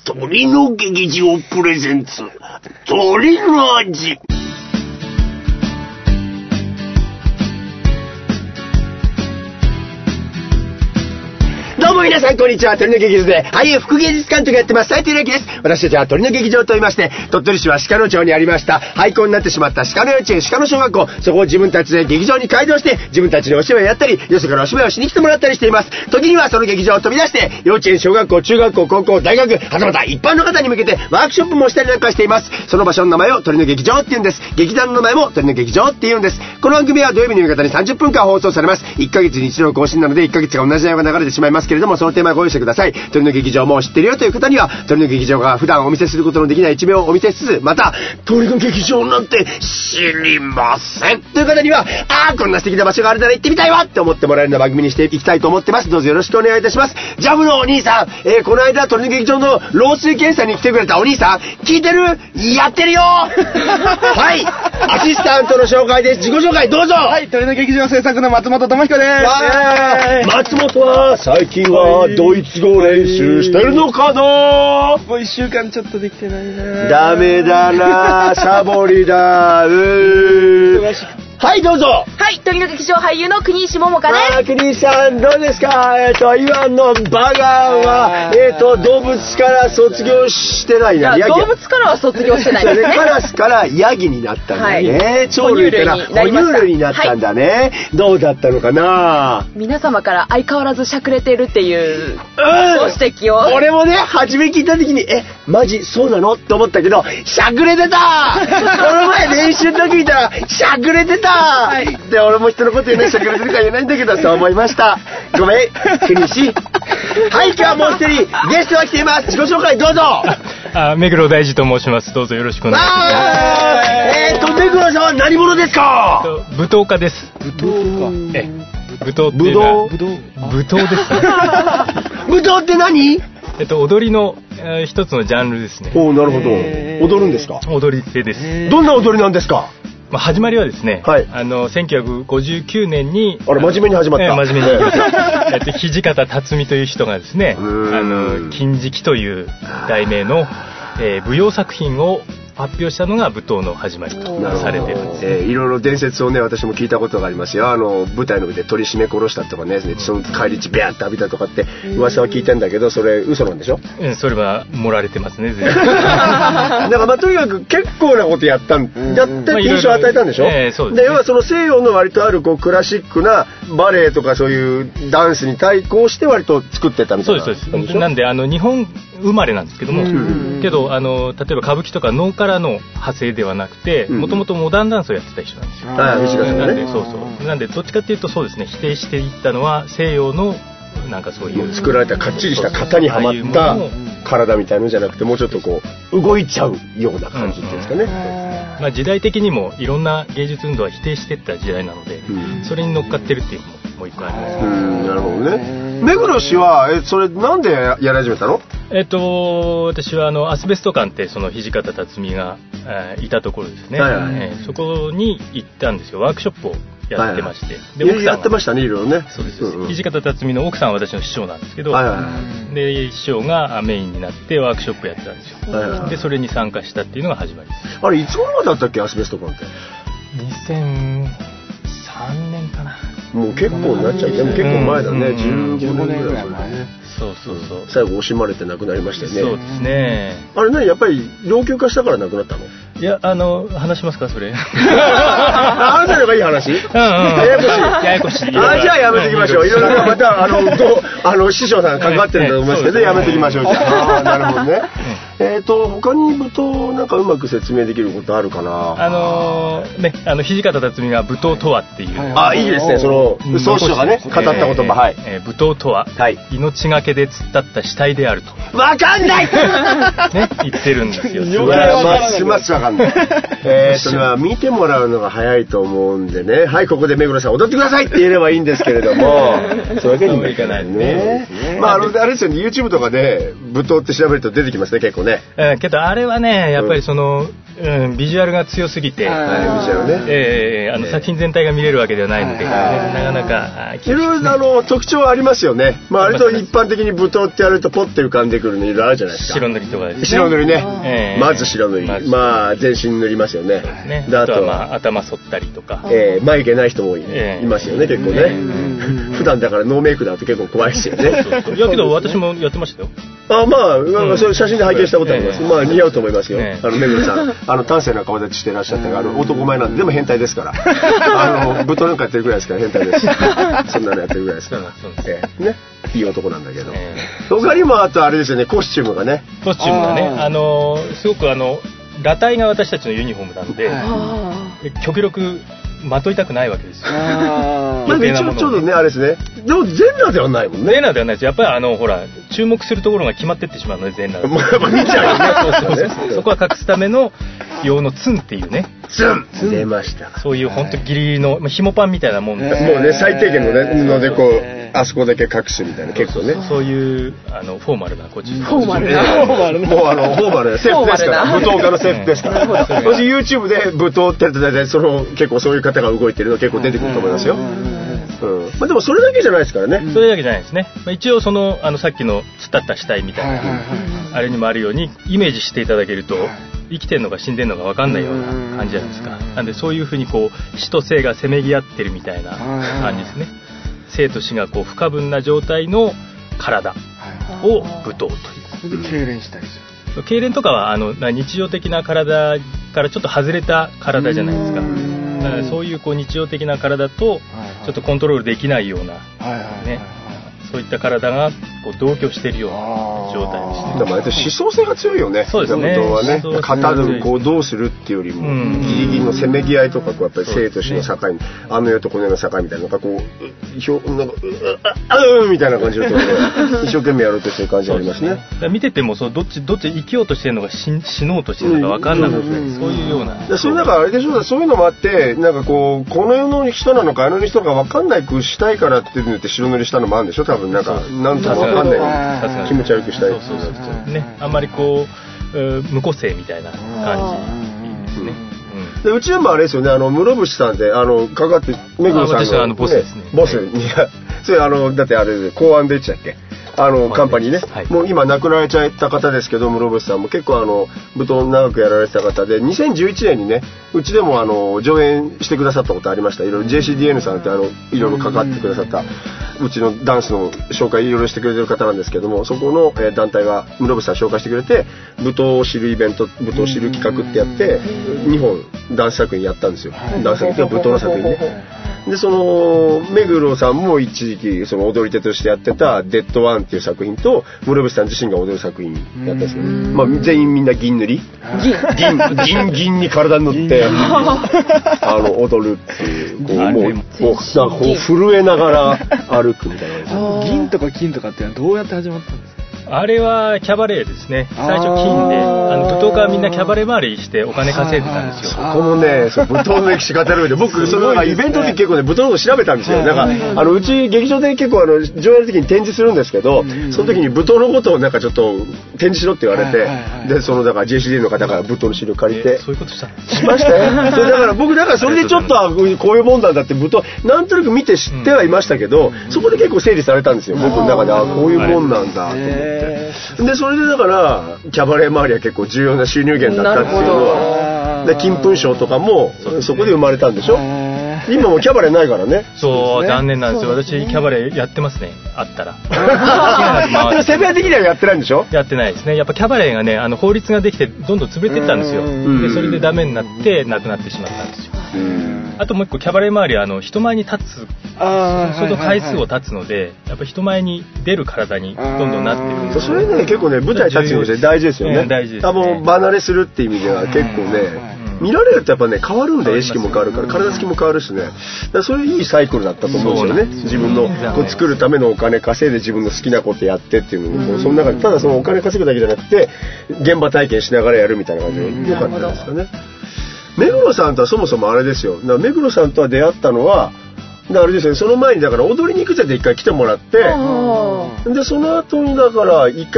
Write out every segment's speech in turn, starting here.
鳥の劇場プレゼンツ鳥の味。どうも皆さんこんにちは。鳥の劇場で俳優副芸術監督やってます斉藤裕樹です。私たちは鳥の劇場と言いまして、鳥取市は鹿野町にありました廃校になってしまった鹿野幼稚園鹿野小学校、そこを自分たちで劇場に改造して自分たちでお芝居をやったり、よそからお芝居をしに来てもらったりしています。時にはその劇場を飛び出して幼稚園、小学校、中学校、高校、大学、はたまた一般の方に向けてワークショップもしたりなんかしています。その場所の名前を鳥の劇場って言うんです。劇団の名前も鳥の劇場って言うんです。この番組は土曜日の夕方に30分間放送されます。1ヶ月に一度の更新なので1ヶ月が同じ内容が流れてしまいますけれども、そのテーマをご用意してください。鳥の劇場も知ってるよという方には、鳥の劇場が普段お見せすることのできない一面をお見せしつつ、また鳥の劇場なんて知りませんという方には、こんな素敵な場所があるなら行ってみたいわって思ってもらえるような番組にしていきたいと思ってます。どうぞよろしくお願いいたします。ジャムのお兄さん、この間鳥の劇場の漏水検査に来てくれたお兄さん、聞いてる？やってるよはい、アシスタントの紹介です。自己紹介どうぞ。 はい、鳥の劇場制作の松本智彦です。 松本は最近はドイツ語練習してるのかな？ もう1週間ちょっとできてないな。 ダメだな、サボりだ。はい、どうぞ。 はい、鳥の劇場俳優の国石桃香です。 国石さんどうですか？今のバガーは動物から卒業してないな。 いや動物からは卒業してないですね。 カラスからヤギになったんだね。 はい、 鳥類から哺乳類になったんだね。はい、どうだったのかな？ 皆様から相変わらずしゃくれてるっていうご指摘を。 俺もね、初め聞いた時にマジそうなのって思ったけど、しゃくれてたこの前練習の時見たらしゃくれてた。はい、で俺も人のこと言うね、しゃくれてるから言えないんだけど、そう思いました。ごめん、国石。はい、今日はもう一人ゲストが来ています。自己紹介どうぞ。 目黒大二と申します。どうぞよろしくお願いします。 目黒さんは何者ですか？ 舞踏家です。 舞踏家。 舞踏っていうのは舞踏ですね。 舞踏って何？ 踊りの一つのジャンルですね。 おお、なるほど。踊るんですか？ 踊り手です。 どんな踊りなんですか？ 始まりはですね、 はい、 1959年に真面目に始まった、 真面目に土方辰巳という人がですね、金色という題名の、舞踊作品を発表したのが舞踏の始まりとされてるんです、 いろいろ伝説をね、私も聞いたことがありますよ。舞台の上で鳥締め殺したとかね、その帰り血ビャーって浴びたとかって噂は聞いたんだけど、それ嘘なんでしょ？ それは盛られてますね。 だからとにかく結構なことやって印象を与えたんでしょ？ そうですね。 で要はその西洋の割とあるクラシックなバレエとかそういうダンスに対抗して割と作ってたみたいな。 そうですそうです。なんで日本生まれなんですけども、けど例えば歌舞伎とか能からの派生ではなくて、もともとモダンダンスをやってた人なんですよ。なんでそうそう。なんでどっちかっていうとそうですね、否定していったのは西洋のなんかそういう作られたかっちりした型にはまった体みたいのじゃなくて、もうちょっと動いちゃうような感じっていうんですかね。 時代的にもいろんな芸術運動は否定していった時代なので、それに乗っかってるっていうのももう一個あります。 なるほどね。目黒氏はそれなんでやり始めたの？ 私はアスベスト館ってその土方辰巳がいたところですね。そこに行ったんですよ。ワークショップをやってまして、 で奥さんやってましたね、いろいろね。 そうです。土方辰巳の奥さんは私の師匠なんですけど、で師匠がメインになってワークショップやってたんですよ。でそれに参加したっていうのが始まりです。 あれいつ頃だったっけ、アスベスト館って？ 2003年かな。 もう結構になっちゃう。でも結構前だね。15年ぐらい前ね。 そうそうそう。 最後惜しまれて亡くなりましたよね。 そうですね。 あれね、やっぱり老朽化したから亡くなったの？ いや、話しますかそれ。 話せればいい話？ややこしい。じゃあやめていきましょう。いろいろまた師匠さんが関わってるんだと思いますけど、やめていきましょう。なるほどね。他に舞踏なんかうまく説明できることあるかな？ 土方辰巳が舞踏とはっていう。 いいですね。その宗師匠がね語った言葉。はい。 舞踏とは命がけで突っ立った死体であると。 わかんない。 ね、言ってるんですよ。 ますますわかんない。それは見てもらうのが早いと思うんでね。はい、ここで目黒さん踊ってくださいって言えればいいんですけれども、そういうわけにもいかないね。あれですよね、YouTube とかで舞踏って調べると出てきますね、結構ね。 けどあれはね、やっぱりビジュアルが強すぎて、 ビジュアルね。 作品全体が見れるわけではないので、なかなかいろいろ特徴はありますよね。まあ割と一般的に舞踏ってやるとポッて浮かんでくるのいろいろあるじゃないですか。 白塗りとかですね。 白塗りね。まず白塗り。まあ全身塗りますよね。 あとはまあ頭剃ったりとか。 眉毛ない人もいますよね結構ね。普段だからノーメイクだと結構怖いですよね。 いやけど私もやってましたよ。 まあそういう写真で拝見したことあります。まあ似合うと思いますよ。目黒さん端正な顔立ちしてらっしゃって男前なんで、でも変態ですから舞踏なんかやってるぐらいですから変態です。そんなのやってるぐらいですからね、いい男なんだけど。他にもあとあれですよね、コスチュームがね。 コスチュームがね、すごく裸体が私たちのユニフォームなんで、極力まといたくないわけですよ。 一応ちょっとねあれですね。でも全裸ではないもんね。 全裸ではないです。やっぱりほら注目するところが決まってってしまうので全裸。 見ちゃうよね。 そこは隠すための用のツンっていうね。 ツン出ました。 そういう本当ギリギリの紐パンみたいなもん。もうね最低限のね布でこうあそこだけ隠すみたいな結構ね。 そういうフォーマルなこっち。 フォーマルな。もうフォーマルな制服ですから。舞踏家の制服ですから。もし YouTube で舞踏ってやってたら結構そういう方が動いてるの結構出てくると思いますよ。まあでもそれだけじゃないですからね。 それだけじゃないですね。一応さっきの伝った死体みたいなあれにもあるようにイメージしていただけると生きてるのか死んでるのか分かんないような感じじゃないですか。なんでそういうふうに死と生がせめぎ合ってるみたいな感じですね。生と死が不可分な状態の体を舞踏という。 それで痙攣したりする。 痙攣とかは日常的な体からちょっと外れた体じゃないですか。だからそういう日常的な体とちょっとコントロールできないようなね、そういった体が同居しているような状態ですね。 でもあれって思想性が強いよね。 そうですね。 はね、型でどうするっていうよりもギリギリのせめぎ合いとかやっぱり生と死の境に世とこの世の境みたいななんかみたいな感じで一生懸命やろうとしてる感じがありますね。 見ててもどっち生きようとしてるのか死のうとしてるのか分かんなくて、そういうような。 それだからあれでしょう。そういうのもあってなんかこの世の人なのかの人なのか分かんないくしたいからっていうので白塗りしたのもあるんでしょ多分なんかなんとも分かんない気持ち悪くしたい。 そうね。あんまり無個性みたいな感じですね。 でうちでもあれですよね室伏さんでかかって目黒さんのボスですね。 ボスいやそれだってあれ公安でしたっけカンパニーね、もう今亡くなられちゃった方ですけど室伏さんも結構舞踏長くやられてた方で2011年にねうちでも上演してくださったことありました。いろいろ JCDN さんっていろいろ関わってくださったうちのダンスの紹介いろいろしてくれてる方なんですけどもそこの団体が室伏さん紹介してくれて舞踏を知るイベント舞踏を知る企画ってやって2本ダンス作品やったんですよ。ダンス作品と舞踏の作品ね。で目黒さんも一時期踊り手としてやってたデッドワンっていう作品と室伏さん自身が踊る作品やったんですけど、まあ全員みんな銀塗り銀に体に乗って踊るっていう震えながら歩くみたいな。 銀とか金とかっていうのはどうやって始まったんですか？ あれはキャバレーですね。最初金で舞踏家はみんなキャバレー回りしてお金稼いでたんですよ。 そこもね舞踏の歴史語る上で僕イベントで結構ね舞踏のこと調べたんですよ。なんかうち劇場で結構上映の時に展示するんですけどその時に舞踏のことをなんかちょっと展示しろって言われてでだから JCD の方から舞踏の資料借りてそういうことしたんですしましたよ。それだから僕それでちょっとこういうもんなんだって舞踏なんとなく見て知ってはいましたけどそこで結構整理されたんですよ。僕の中でこういうもんなんだと思って。でそれでだからキャバレー周りは結構重要な収入源だったっていうのはで金粉賞とかもそこで生まれたんでしょ。今もキャバレーないからね。 そう残念なんですよ。私キャバレーやってますね。あったらでもセブン的にはやってないんでしょ。 やってないですね。やっぱキャバレーがね法律ができてどんどん潰れていったんですよ。でそれでダメになってなくなってしまったんですよ。あともう一個キャバレー周りは人前に立つその回数を立つのでやっぱ人前に出る体にどんどんなってるんです。 それね結構ね舞台立つので大事ですよね。 大事ですね。 多分離れするっていう意味では結構ね見られるとやっぱね変わるんで意識も変わるから体つきも変わるしね。だからそれいいサイクルだったと思うんですよね。自分の作るためのお金稼いで自分の好きなことやってっていうのをその中でただそのお金稼ぐだけじゃなくて現場体験しながらやるみたいな感じでよかったですかね。目黒さんとはそもそもあれですよ。目黒さんとは出会ったのはあれですよね。その前にだから踊りに行くぜって一回来てもらってでその後にだから一回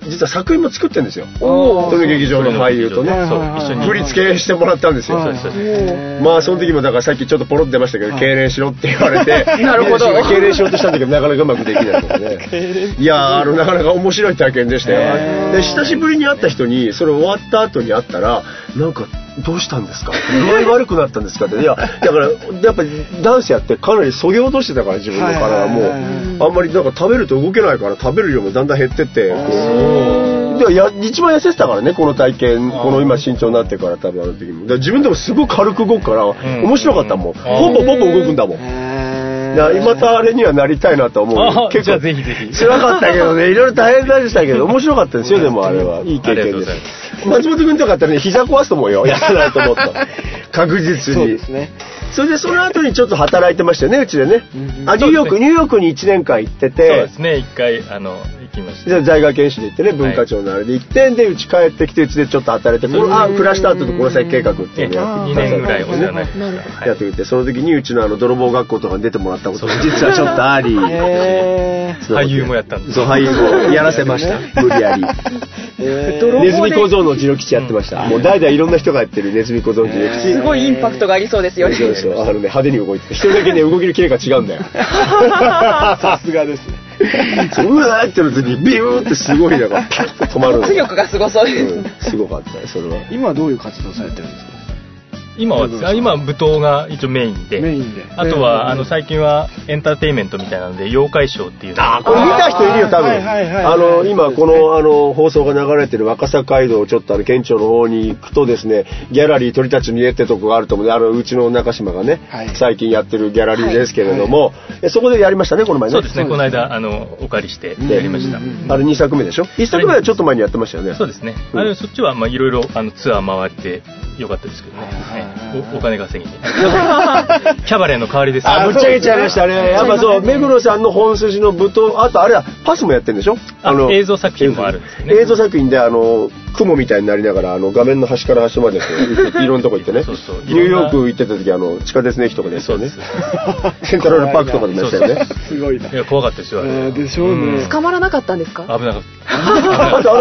実は作品も作ってるんですよ。 おその劇場の俳優とね。 そう一緒に振り付けしてもらったんですよ。まあその時もだからさっきちょっとポロッと出ましたけど、敬礼しろって言われて、 なるほど。 敬礼しようとしたんだけどなかなかうまくできないとかね。いやなかなか面白い体験でしたよ。で久しぶりに会った人にそれ終わった後に会ったらなんかどうしたんですか？具合悪くなったんですかって。いやだからやっぱりダンスやってかなりそぎ落としてたから自分の体はもうあんまりなんか食べると動けないから食べる量もだんだん減ってって一番痩せてたからねこの体験この今身長になってから多分あの時も自分でもすごく軽く動くから面白かったもん。ポンポンポンポン動くんだもん。またあれにはなりたいなと思う。 結構ぜひぜひ。 辛かったけどねいろいろ大変でしたけど面白かったですよ。でもあれはいい経験です。松本君とかだったらね膝壊すと思うよ。やらないと思った確実に。そうですね。それでその後にちょっと働いてましたよねうちでね。ニューヨークに1年間行ってて。 そうですね1回行きました。 在学研修で行ってね文化庁のあれで行ってでうち帰ってきてうちでちょっと働いて暮らした後とこの先計画っていうのやって 2年ぐらいお世話になりました。 やってみてその時にうちの泥棒学校とかに出てもらったことが実はちょっとあり俳優もやったんです。 そう俳優もやらせました無理やり。ネズミ小僧のジロ吉やってました。もう代々いろんな人がやってるネズミ小僧のジロ吉。 すごいインパクトがありそうですよね。 そう派手に動いてて一人だけね動きのキレが違うんだよ。さすがですね。うわーっての時にビューってすごいなんかピュッと止まるの。 圧力がすごそうです。 すごかったねそれは。 今はどういう活動されてるんですか？ 今は舞踏が一応メインであとは最近はエンターテインメントみたいなので妖怪ショーっていうのこれ見た人いるよ多分。今この放送が流れてる若狭街道ちょっと県庁の方に行くとですねギャラリー鳥たち見えってとこがあると思ううちの中島がね最近やってるギャラリーですけれどもそこでやりましたねこの前ね。 そうですねこの間お借りしてやりました。 あれ2作目でしょ。1作目はちょっと前にやってましたよね。 そうですねそっちはいろいろツアー回ってよかったですけどね。お金稼ぎにキャバレーの代わりです。 ぶっちゃけちゃいましたね。やっぱそう目黒さんの本筋の舞踏あとあれはパスもやってるんでしょ。 映像作品もあるんですよね。 映像作品で雲みたいになりながら画面の端から端までいろんなとこ行ってね。ニューヨーク行ってた時地下鉄の駅とかでやったよね。セントラルパークとかでもやったよね。 すごいな。 いや怖かったですよ。 でしょうね。 捕まらなかったんですか？ 危なかった。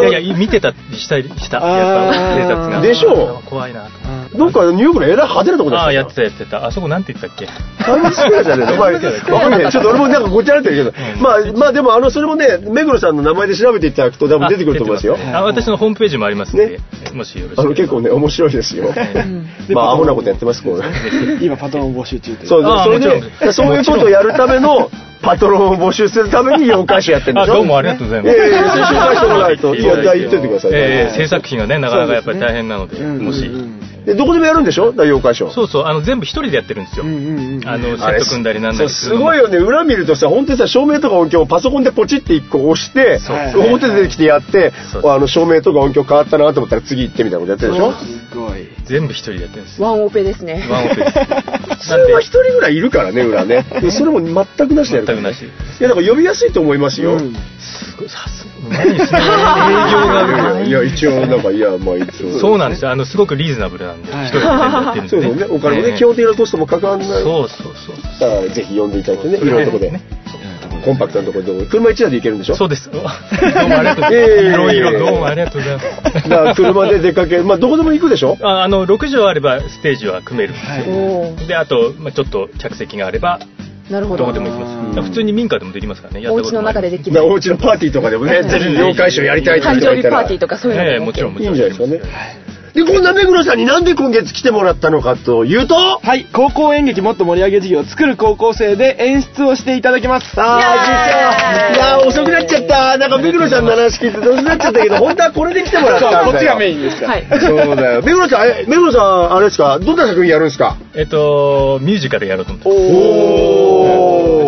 いや見てたりしたやっぱ警察が。 でしょう。 怖いなと。 どっかニューヨークのえらい派手なとこでした。 やってた。あそこなんて言ったっけ？ タイムズスクエアじゃねえの。わかんない。ちょっと俺もなんかごちゃられてるけど。まあでもそれもね目黒さんの名前で調べていただくと多分出てくると思いますよ。 私のホームページもありますのでもしよろしければ。 結構ね面白いですよ。まあアホなことやってますこう。 今パトロン募集中という。 そういうことをやるためのパトロンを募集するために妖怪誌やってるんでしょ。 どうもありがとうございます。 紹介してもらうと言っててください。 制作費がねなかなかやっぱり大変なのでもし。 どこでもやるんでしょ妖怪ショー。 そう全部一人でやってるんですよ。セット組んだりなんだりすごいよね。裏見るとさ本当にさ照明とか音響をパソコンでポチって1個押して表で出てきてやって照明とか音響変わったなと思ったら次行ってみたいなことやってるでしょ。 すごい。 全部一人でやってるんです。 ワンオペですね。 ワンオペです。 普通は一人ぐらいいるからね裏ね。それも全くなしでやる。 全くなし。 いやだから呼びやすいと思いますよ。 すごいさすが。何ですね。営業がいや一応なんかいやまあ一応。 そうなんですよ。すごくリーズナブルなんで一人でやってるんですね。 そうね。お金もね基本的なコストもかかんない。 そう。 ぜひ呼んでいただいてねいろんなとこで。コンパクトなところで車1台で行けるんでしょ。 そうです。どうもありがとうございます。いろいろどうもありがとうございます。 だから車で出かけどこでも行くでしょ。 6畳あればステージは組めるんですよ。であとちょっと着席があればどこでも行きます。普通に民家でもできますからね。 お家の中でできる。 お家のパーティーとかでもねぜひ妖怪ショーやりたいって誕生日パーティーとかそういうのもちろんいいんじゃないですかね。でこんな目黒さんになんで今月来てもらったのかというと高校演劇もっと盛り上げ事業を作る高校生で演出をしていただきます。 実はいや遅くなっちゃった。なんか目黒さんの話聞いて遅くなっちゃったけど本当はこれで来てもらったんだよ。 こっちがメインですから。 そうだよ。目黒さんあれですかどんな作品やるんですか。 ミュージカルやろうと思ってます。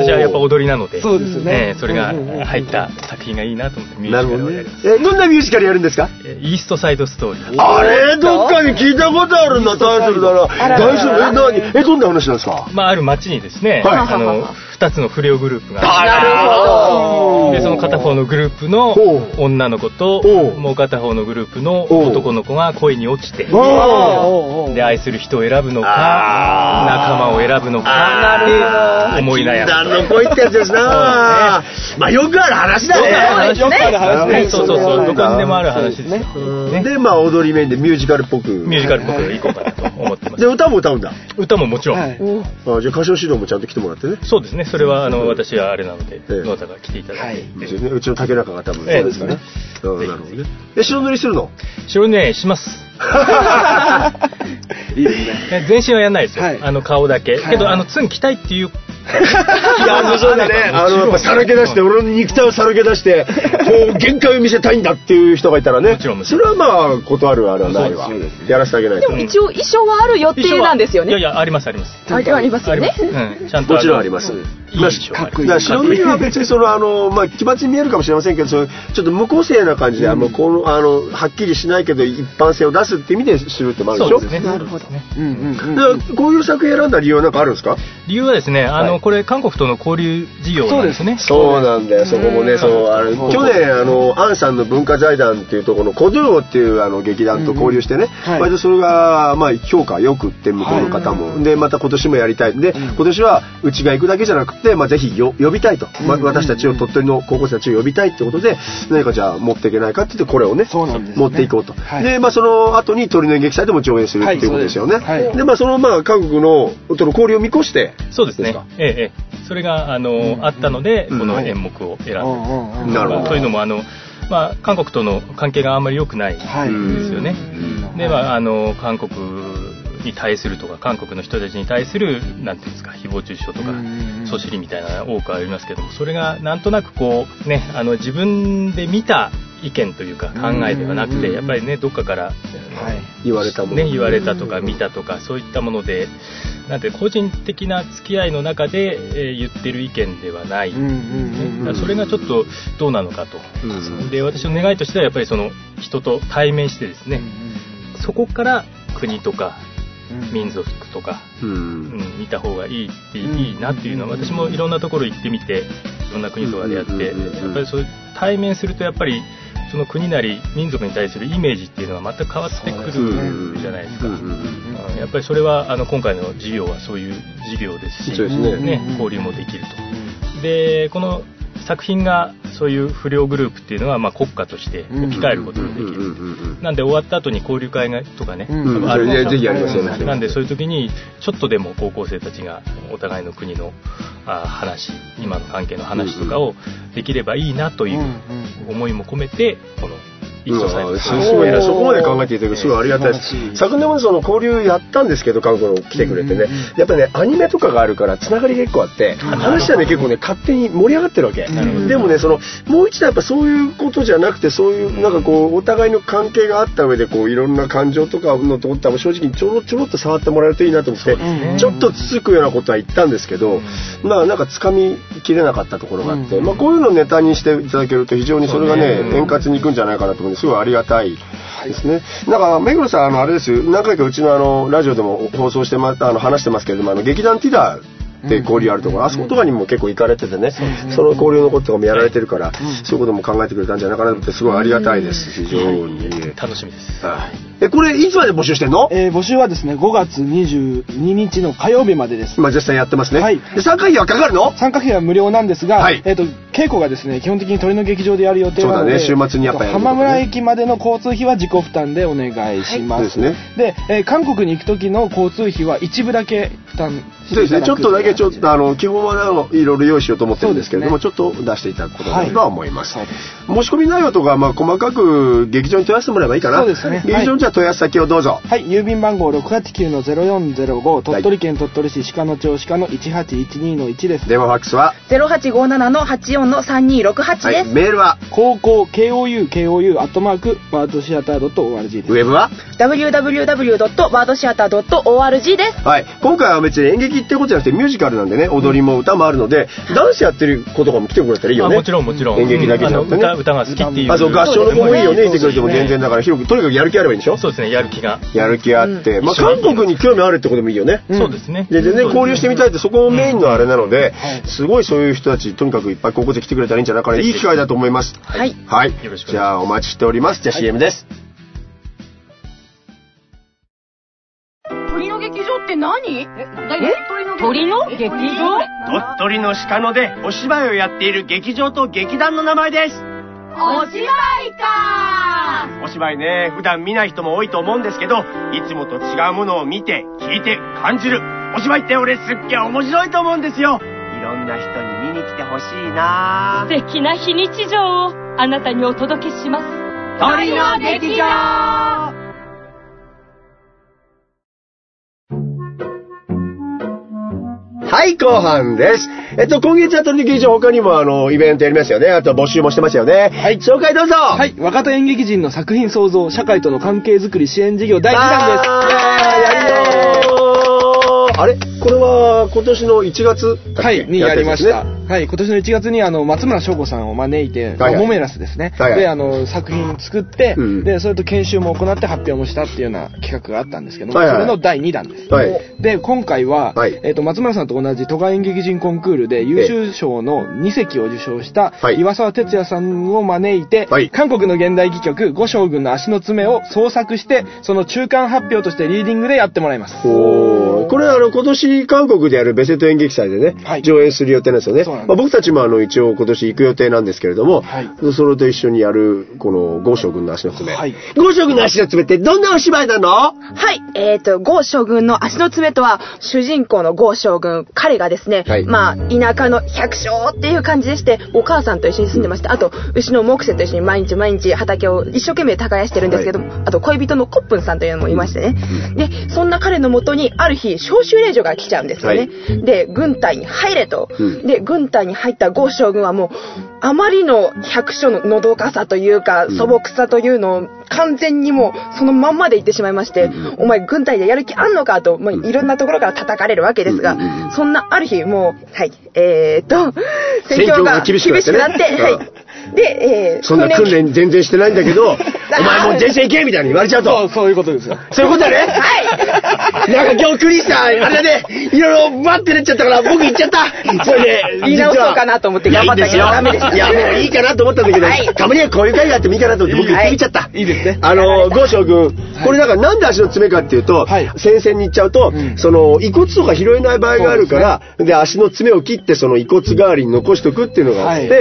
私はやっぱ踊りなのでそうですね。 それが入った作品がいいなと思ってミュージカルをやります。 どんなミュージカルやるんですか。 イーストサイドストーリー。 あれどっかに聞いたことあるんだタイトルだな。大丈夫。どんな話なんですか。 ある町にですね2つの不良グループが。 なるほど。 でその片方のグループの女の子ともう片方のグループの男の子が恋に落ちて、で愛する人を選ぶのか仲間を選ぶのかって思い悩む。禁断の恋ってやつですな。まあよくある話だね。 よくある話ね。 そうどこにでもある話ですね。 でまあ踊り面でミュージカルっぽくいこうかなと思ってます。 で歌も歌うんだ。 歌ももちろん。 じゃあ歌唱指導もちゃんと来てもらってね。 そうですね。それは私はあれなのでどなたか来ていただいて。 うちの竹中が多分そうですかね。なるほどね。白塗りするの？ 白塗りします。 いいですね。 全身はやんないですよ。顔だけ。けどツン着たいっていう。 いやそうだね。やっぱさらけ出して俺の肉体をさらけ出してこう限界を見せたいんだっていう人がいたらね。それはまあ断るあれはないわ。やらせてあげないと。 でも一応衣装はある予定なんですよね。 いやあります。ありますよね。 ちゃんともちろんあります。白塗りは別にまあ奇抜に見えるかもしれませんけど、ちょっと無個性な感じではっきりしないけど一般性を出すって意味でするってもあるでしょ。 そうですね。なるほどね。 こういう作品選んだ理由は何かあるんですか？ 理由はですね、これ韓国との交流事業なんですね。 そうなんだよ。そこもね、去年アンさんの文化財団っていうところのコドゥオっていう劇団と交流してね、割とそれがまあ評価よくって向こうの方もでまた今年もやりたいで、今年はうちが行くだけじゃなくてまあぜひ呼びたいと、私たちを鳥取の高校生たちを呼びたいってことで何かじゃあ持っていけないかって言ってこれをね持っていこうと。でまあその後に鳥の演劇祭でも上演するっていうことですよね。でまあそのまあ韓国の交流を見越してそうですね。それがあったのでこの演目を選んだ。 なるほど。 というのもまあ韓国との関係があんまり良くないんですよね。で韓国に対するとか韓国の人たちに対するなんていうんですか誹謗中傷とかそしりみたいな多くありますけども、それがなんとなくこうね自分で見た意見というか考えではなくてやっぱりねどっかから言われたものね言われたとか見たとかそういったものでなんて個人的な付き合いの中で言ってる意見ではない、それがちょっとどうなのかと。で私の願いとしてはやっぱりその人と対面してですね、そこから国とか民族とか、見た方がいいなっていうのは私もいろんなところ行ってみていろんな国とかでやってやっぱりそう対面するとやっぱりその国なり民族に対するイメージっていうのが全く変わってくるじゃないですか。やっぱりそれは今回の授業はそういう授業ですし、交流もできると。でこの作品がそういう不良グループっていうのはまあ国家として置き換えることができる。なんで終わった後に交流会がとかね、あるぜひやりますよね。 なんでそういう時にちょっとでも高校生たちがお互いの国の話、今の関係の話とかをできればいいなという思いも込めてこのすごいな、そこまで考えていただくすごいありがたいです。昨年もその交流やったんですけど韓国の来てくれてね、やっぱりねアニメとかがあるからつながり結構あって話はね結構ね勝手に盛り上がってるわけ。でもねもう一度やっぱそういうことじゃなくてそういうなんかこうお互いの関係があった上でこういろんな感情とかのところも正直にちょろっと触ってもらえるといいなと思ってちょっとつつくようなことは言ったんですけど、まあなんか掴みきれなかったところがあって、まあこういうのをネタにしていただけると非常にそれがね円滑にいくんじゃないかなと思うんですごいありがたいですね。なんか目黒さんあれですよ、何回かうちのラジオでも放送して話してますけれども劇団ティダで交流あるところ、あそことかにも結構行かれててね、その交流のこととかもやられてるから、そういうことも考えてくれたんじゃないかなってすごいありがたいです。非常に楽しみです。 これいつまで募集してんの？ 募集はですね5月22日の火曜日までです。 実際やってますね。で参加費はかかるの？ 参加費は無料なんですが、稽古がですね基本的に鳥の劇場でやる予定なので、 そうだね、週末にやっぱり浜村駅までの交通費は自己負担でお願いします。で韓国に行く時の交通費は一部だけ負担していただく。 ちょっとだけ基本はいろいろ用意しようと思ってるんですけれども、ちょっと出していただくことだとは思います。申し込み内容とか細かく劇場に問い合わせてもらえばいいかな。 そうですね。 劇場にじゃあ問い合わせ先をどうぞ。 郵便番号 689-0405 鳥取県鳥取市鹿野町鹿野 1812-1 です。 電話ファックスは 0857-84-3268 です。 メールは高校 KOU@birdtheater.org です。 ウェブは www.birdtheater.org です。 今回は別に演劇ってことじゃなくてミュージカルなんでね、踊りも歌もあるのでダンスやってる子とかも来てくれたらいいよね。 もちろん演劇だけじゃなくてね。 歌が好きっていう。 そう、合唱の子もいいよね、言ってくれても全然だから広く、とにかくやる気あればいいんでしょ？ そうですね、やる気あって、まあ韓国に興味あるってことでもいいよね。 そうですね。 で、全然交流してみたいって、そこもメインのあれなので、すごいそういう人たち、とにかくいっぱい高校生来てくれたらいいんじゃないかな。いい機会だと思います。 はい。 はい。じゃあ、お待ちしております。じゃあ CM です。 鳥の劇場って何？鳥の劇場？ 鳥取の鹿野でお芝居をやっている劇場と劇団の名前です。 お芝居かお芝居ね、普段見ない人も多いと思うんですけど、いつもと違うものを見て、聞いて、感じる。お芝居って俺すっげえ面白いと思うんですよ。いろんな人に見に来てほしいな。 素敵な非日常をあなたにお届けします。 鳥の劇場。 はい、後半です。今月は鳥の劇場他にもイベントやりますよね。あと募集もしてますよね。はい。紹介どうぞ。 はい。若手演劇人の作品創造、社会との関係づくり支援事業第2弾です。 やるよー。あれこれは今年の1月はい、にやりました。はい、今年の1月に松村翔吾さんを招いて、モメラスですね。で、作品作って、で、それと研修も行って発表もしたっていうような企画があったんですけども、それの第2弾です。で、今回は、松村さんと同じ都外演劇人コンクールで優秀賞の2席を受賞した岩沢哲也さんを招いて、韓国の現代戯曲、五将軍の足の爪を創作して、その中間発表としてリーディングでやってもらいます。 これ今年韓国でやるベセト演劇祭でね、上演する予定なんですよね。僕たちも一応今年行く予定なんですけれども、それと一緒にやるこのゴー将軍の足の爪。ゴー将軍の足の爪ってどんなお芝居なの？ はい、ゴー将軍の足の爪とは、主人公のゴー将軍、彼がですね、まあ田舎の百姓っていう感じでして、お母さんと一緒に住んでまして、あと牛の木星と一緒に毎日畑を一生懸命耕してるんですけども、あと恋人のコップンさんというのもいましてね。で、そんな彼のもとにある日召集令状が来ちゃうんですよね。で、軍隊に入れと。で、軍隊に入ったゴー将軍はもうあまりの百姓ののどかさというか素朴さというのを完全にもうそのまんまで言ってしまいまして、お前軍隊でやる気あんのかと、まあ、いろんなところから叩かれるわけですが、そんなある日もう戦況が厳しくなって、で、 そんな訓練全然してないんだけど、お前もう前線行けみたいに言われちゃうと。 そういうことですよ。 そういうことだね。はい。なんか今日クリスさん、あれだね、いろいろバッてなっちゃったから僕行っちゃった。それで、 言い直そうかなと思って頑張ったけどダメでした。 いや、もういいかなと思ったんだけど、たまにはこういう会があってもいいかなと思って僕行ってみちゃった。 いいですね。 ゴー将軍、これだからなんで足の爪かっていうと、戦線に行っちゃうと、その遺骨とか拾えない場合があるから、で、足の爪を切ってその遺骨代わりに残しとくっていうのがあって、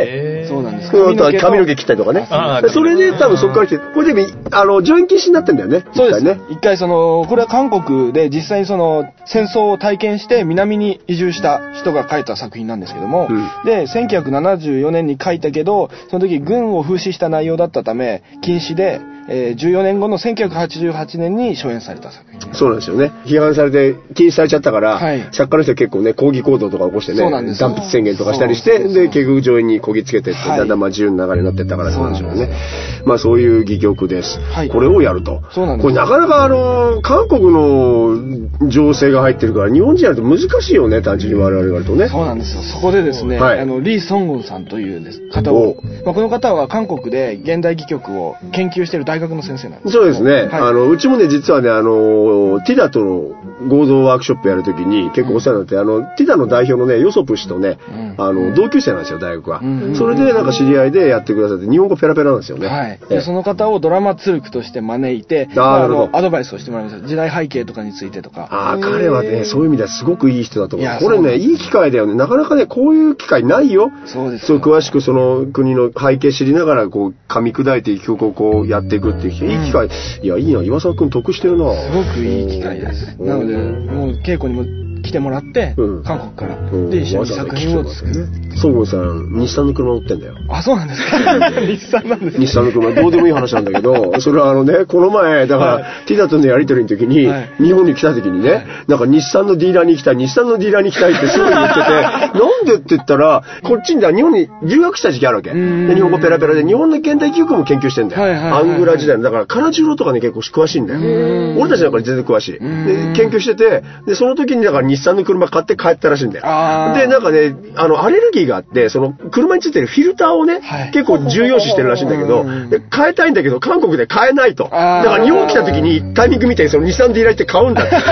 そうなんです。 髪の毛切ったりとかね。それで多分そこから来て、これで上演禁止になってんだよね。 そうですね。一回これは韓国で実際に戦争を体験して南に移住した人が書いた作品なんですけども、で、1974年に書いたけど、その時軍を風刺した内容だったため、禁止で、14年後の1988年に初演された作品。 そうなんですよね。批判されて禁止されちゃったから、作家の人は結構ね、抗議行動とか起こしてね、断筆宣言とかしたりして、で、結局上演にこぎつけてって、だんだん自由な流れになってったからそうなんでしょうね。まあそういう戯曲です。これをやると。これなかなか韓国の情勢が入ってるから、日本人やると難しいよね、単純に我々がやるとね。 そうなんですよ。そこでですね、リ・ソンゴンさんという方を、この方は韓国で現代戯曲を研究している大学の先生なんです。 そうですね。うちもね、実はね、ティダとの合同ワークショップやるときに結構お世話になって、ティダの代表のね、ヨソプ氏とね、同級生なんですよ、大学は。それでなんか知り合いでやってくださって、日本語ペラペラなんですよね。 で、その方をドラマツルクとして招いて、アドバイスをしてもらいました。時代背景とかについてとか。 彼はね、そういう意味ではすごくいい人だと思う。これね、いい機会だよね。なかなかね、こういう機会ないよ。 そうです。 そう詳しくその国の背景知りながら、こう、噛み砕いて曲をこうやっていくっていういい機会。いや、いいな。岩沢くん得してるな。 すごくいい機会です。なので、もう稽古にも来てもらって、韓国から。で、一緒に作品を作る。 ソンゴンさん、日産の車乗ってんだよ。 あ、そうなんですか。日産なんですね。 日産の車、どうでもいい話なんだけど、それはこの前、だから、ティダとのやりとりの時に、日本に来た時にね、なんか日産のディーラーに行きたいってすごい言ってて、なんでって言ったら、こっちに日本に留学した時期あるわけ。で日本語ペラペラで、日本の現代記憶も研究してんだよ。アングラ時代の、だから、カラジュロとかね、結構詳しいんだよ。俺たちなんか全然詳しい。で、研究してて、で、その時にだから日産の車買って帰ったらしいんだよ。で、なんかね、アレルギーがあって、その車についてるフィルターをね、結構重要視してるらしいんだけど、で変えたいんだけど、韓国で買えないと。だから日本来た時にタイミング見て、その日産のディーラー行って買うんだって言って、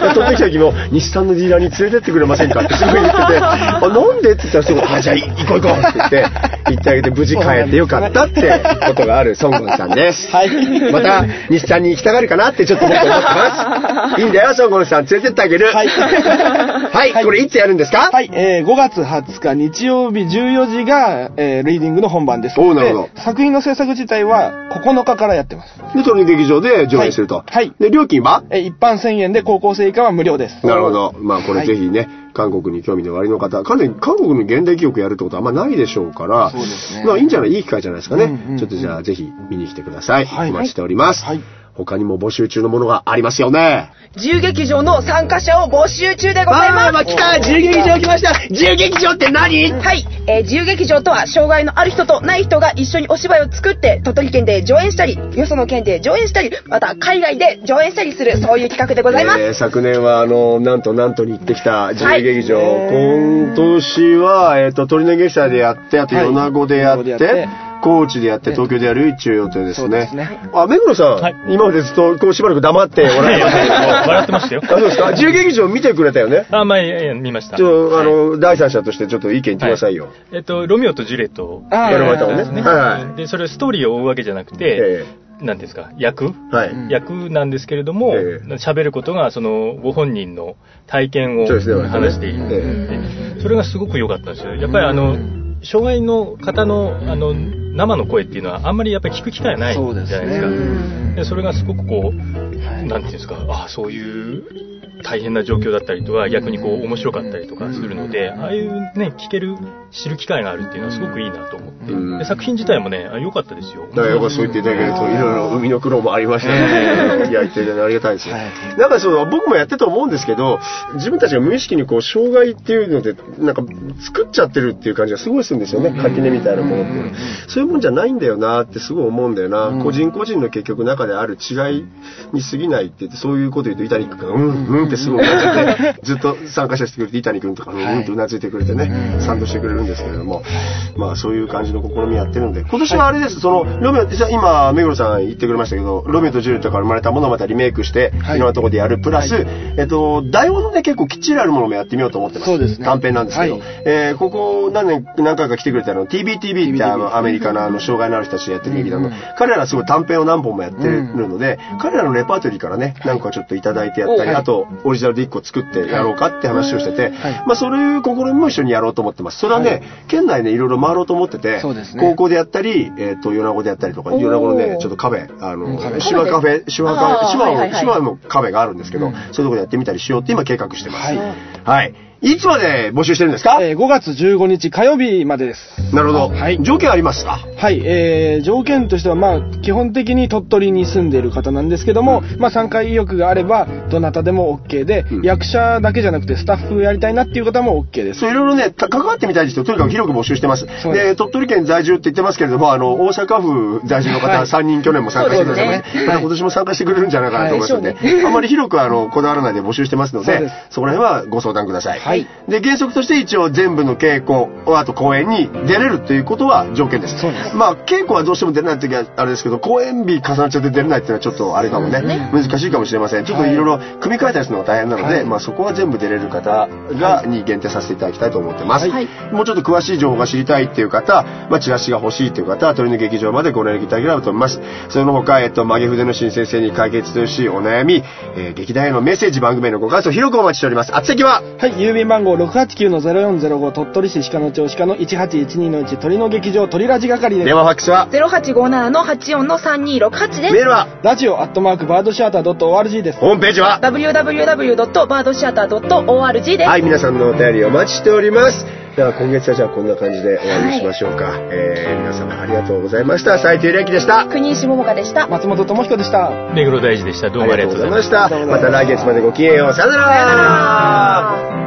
取ってきた時も、日産のディーラーに連れてってくれませんかってすごい言ってて、なんでって言ったらすぐ、じゃあ行こうって言って、行ってあげて無事買えてよかったってことがあるソンゴンさんです。また、日産に行きたがるかなってちょっと僕思ってます。いいんだよ、ソンゴンさん連れてってあげる。はい、これいつやるんですか？ はい、5月20日日曜日14時が、リーディングの本番です。 なるほど。 作品の制作自体は9日からやってます。 で、トルネ劇場で上演すると。はい。で、料金は？ 一般1000円で高校生以下は無料です。 なるほど。まあこれぜひね、韓国に興味のおありの方、韓国の現代記憶やるってことはあんまないでしょうから、そうですね。まあいいんじゃない、いい機会じゃないですかね。ちょっとじゃあぜひ見に来てください。お待ちしております。はい。他にも募集中のものがありますよね。 自由劇場の参加者を募集中でございます。 来た、自由劇場来ました。自由劇場って何？ はい、自由劇場とは障害のある人とない人が一緒にお芝居を作って鳥取県で上演したり、よその県で上演したり、また海外で上演したりする、そういう企画でございます。 昨年はなんとに行ってきた自由劇場、今年は鳥根劇場でやって、あと米子でやって、高知でやって東京でやる一応予定ですね。目黒さん、今までずっとこうしばらく黙っておられましたけど、 笑ってましたよ。 そうですか。自由劇場見てくれたよね。 見ました。 第三者としてちょっと意見言ってくださいよ。 ロミオとジュレットをやられたのね。 で、それストーリーを追うわけじゃなくて、なんですか、役なんですけれども、喋ることがそのご本人の体験を話している。それがすごく良かったんですよ。やっぱり障害の方の生の声っていうのはあんまりやっぱり聞く機会ないじゃないですか。でそれがすごくこう、なんていうんですか、そういう大変な状況だったりとか、逆にこう面白かったりとかするので、ああいうね、知る機会があるっていうのはすごくいいなと思って、で作品自体もね、良かったですよ。 だからやっぱそう言っていただけると、いろいろ海の苦労もありましたね。いや、言っていただいてありがたいですよ。なんか僕もやってると思うんですけど、自分たちが無意識にこう、障害っていうので、なんか作っちゃってるっていう感じがすごいするんですよね。垣根みたいなものっていうの。そういうもんじゃないんだよなってすごい思うんだよな。個人個人の結局中である違いに過ぎないって言って、そういうこと言うと伊谷君がってすごい思ってて、ずっと参加者してくれて伊谷君とかってうなずいてくれてね、賛同してくれるんですけれども、まあそういう感じの試みやってるので、今年はあれです、ロミオ、今目黒さん言ってくれましたけど、ロミオとジュリエットから生まれたものをまたリメイクしていろんなところでやるプラス、台本で結構きっちりあるものもやってみようと思ってます。そうですね。短編なんですけど、ここ何回か来てくれたTBTV ってアメリカの障害のある人たちでやってる劇団の、彼らはすごい短編を何本もやってるので、彼らのレパートリーからね、何個かちょっといただいてやったり、あとオリジナルで1個作ってやろうかって話をしてて、まあそういう試みも一緒にやろうと思ってます。それはね、県内ねいろいろ回ろうと思ってて、高校でやったり、米子でやったりとか、米子のねちょっとカフェ、島カフェ、島のカフェがあるんですけど、そういうところでやってみたりしようって今計画してます。はい。いつまで募集してるんですか ？5月15日火曜日までです。 なるほど。はい。条件ありますか？ はい。条件としては、まあ、基本的に鳥取に住んでいる方なんですけども、まあ、参加意欲があれば、どなたでも OK で、役者だけじゃなくてスタッフやりたいなっていう方も OK です。 そう、いろいろね、関わってみたい人、とにかく広く募集してます。で、鳥取県在住って言ってますけれども、大阪府在住の方3人去年も参加してくれてね、今年も参加してくれるんじゃないかなと思いますので、あんまり広くこだわらないで募集してますので、そこら辺はご相談ください。はい。で、原則として一応全部の稽古、あと公演に出れるということは条件です。そうです。まあ稽古はどうしても出れない時はあれですけど、公演日重なっちゃって出れないっていうのはちょっとあれかもね、難しいかもしれません。ちょっといろいろ組み替えたりするのが大変なので、まあそこは全部出れる方に限定させていただきたいと思ってます。もうちょっと詳しい情報が知りたいっていう方、まあチラシが欲しいっていう方は鳥の劇場までご連絡いただければと思います。その他曲げ筆の新先生に解決というしお悩み、劇団へのメッセージ、番組へのご感想広くお待ちしております。宛先は郵便番号 689-0405 鳥取市鹿野町鹿野 1812-1 鳥の劇場鳥ラジ係です。 電話ファックスは 0857-84-3268 です。 メールはラジオ@birdtheater.org です。 ホームページは www.birdtheater.org です。 はい、皆さんのお便りお待ちしております。では今月はじゃあこんな感じで終わりにしましょうか。皆様ありがとうございました。斉藤由貴でした。 国石桃香でした。 松本智彦でした。 目黒大二でした。どうもありがとうございました。 また来月までごきげんよう。さよなら。